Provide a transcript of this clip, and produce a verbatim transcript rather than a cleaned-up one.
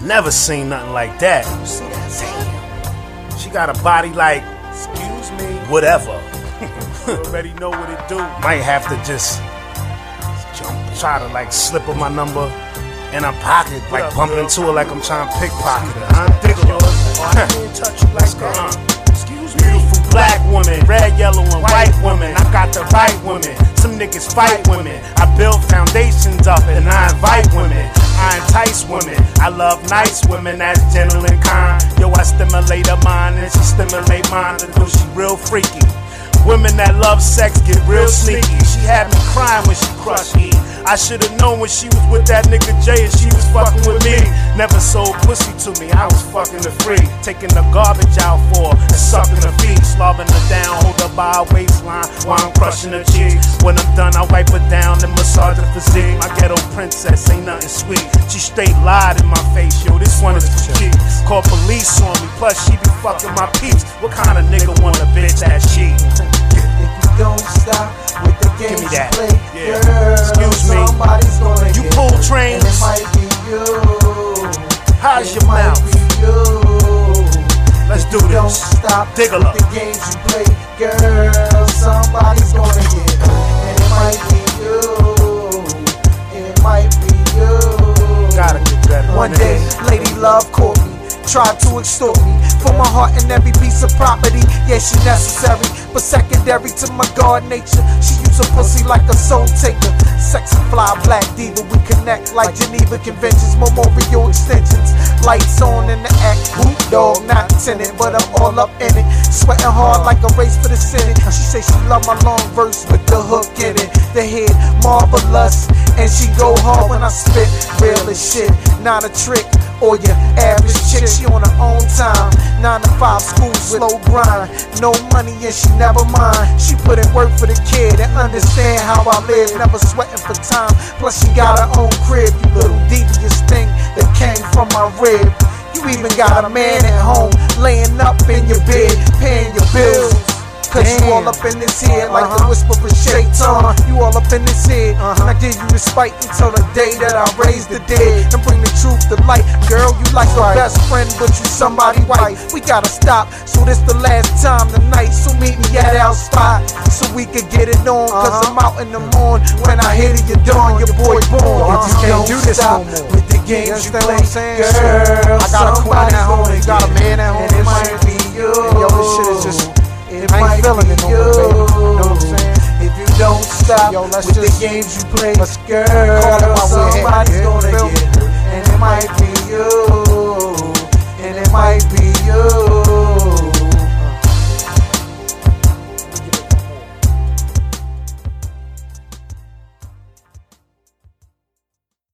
Never seen nothing like that. See that? Damn. She got a body like, excuse me, whatever. You already know what it do. Might have to just jump, try to like slip her my number in her pocket, like up, bump girl? Into her like I'm trying to pickpocket her. Huh? Dig her. Oh, I can't touch you like that. Excuse me. Beautiful black woman, red, yellow, and white woman. I got the right women. Some niggas fight women. I build foundations up and I invite women. I entice women. I love nice women that's gentle and kind. Yo, I stimulate her mind and she stimulate mine. Though she real freaky. Women that love sex get real sneaky. She had me crying when she crushed me. I should've known when she was with that nigga Jay and she was fucking with me. Never sold pussy to me, I was fucking her free. Taking the garbage out for her and sucking her feet. Slobbing her down, hold her by her waistline while I'm crushing her cheeks. When I'm done, I wipe her down and massage her physique. My ghetto princess ain't nothing sweet. She straight lied in my face, yo, this one is for keeps. Call police on me, plus she be fucking my peeps. What kind of nigga want a bitch ass cheat? Don't stop with the games Give me that. You play, yeah. girl. Excuse me. Somebody's gonna you get pull it. trains. And it might be you. How's it your might mouth? Be you. Let's do this. Don't stop Dig with up. the games you play, girl. Somebody's gonna get it. And it might be you. It might be you. Gotta get better. One day, lady love caught me. Tried to extort me for my heart and every piece of property. Yeah, she necessary, but secondary to my God nature. She use a pussy like a soul taker. Sexy fly black diva, we connect like Geneva Conventions, memorial extensions. Lights on in the act, boot dog, not tenant, but I'm all up in it. Sweating hard like a race for the Senate. She say she love my long verse with the hook in it. The head marvelous, and she go hard when I spit. Real as shit, not a trick or your average chick. She on her own time, nine to five school, slow grind. No money and she never mind. She put in work for the kid and understand how I live. Never sweating for time. Plus she got her own crib. You little devious thing that came from my rib. You even got a man at home, laying up in your bed, paying your bills. Cause Damn. You all up in this head like uh-huh. the whisper of Shaitan. You all up in this head, uh-huh. and I give you respite until the day that I raise the dead and bring the truth to light. Girl, you like your best friend, but you somebody white. We gotta stop, so this the last time tonight. So meet me at our spot, so we could get it on. Cause uh-huh. I'm out in the morning when I hit it, you're dawn, your boy born. Uh-huh. You can't do this no more. With the games you, you play, I girl, got a queen at home, you got a man at home, and it might be you. And yo, this shit is just. It I ain't feeling it no more, baby. You know what I'm saying? If you don't stop yo, let's with just, the games you play, let's girl, call it while we're somebody's here. gonna Yeah, get it.